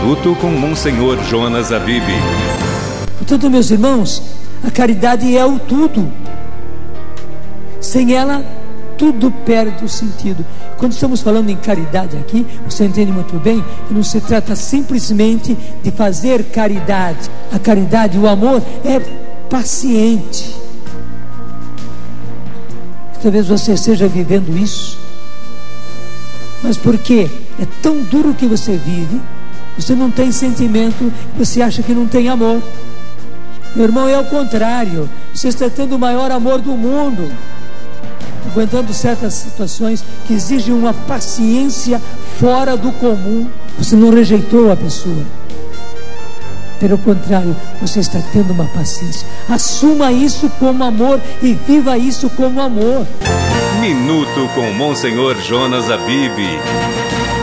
Minuto com Monsenhor Jonas Abib. Portanto, meus irmãos, a caridade é o tudo. Sem ela, tudo perde o sentido. Quando estamos falando em caridade aqui, você entende muito bem que não se trata simplesmente de fazer caridade. A caridade, o amor, é paciente. Talvez você esteja vivendo isso, mas porque é tão duro que você vive, você não tem sentimento, você acha que não tem amor. Meu irmão, é ao contrário. Você está tendo o maior amor do mundo, aguentando certas situações que exigem uma paciência fora do comum. Você não rejeitou a pessoa, pelo contrário, você está tendo uma paciência. Assuma isso como amor e viva isso como amor. Minuto com Monsenhor Jonas Abib.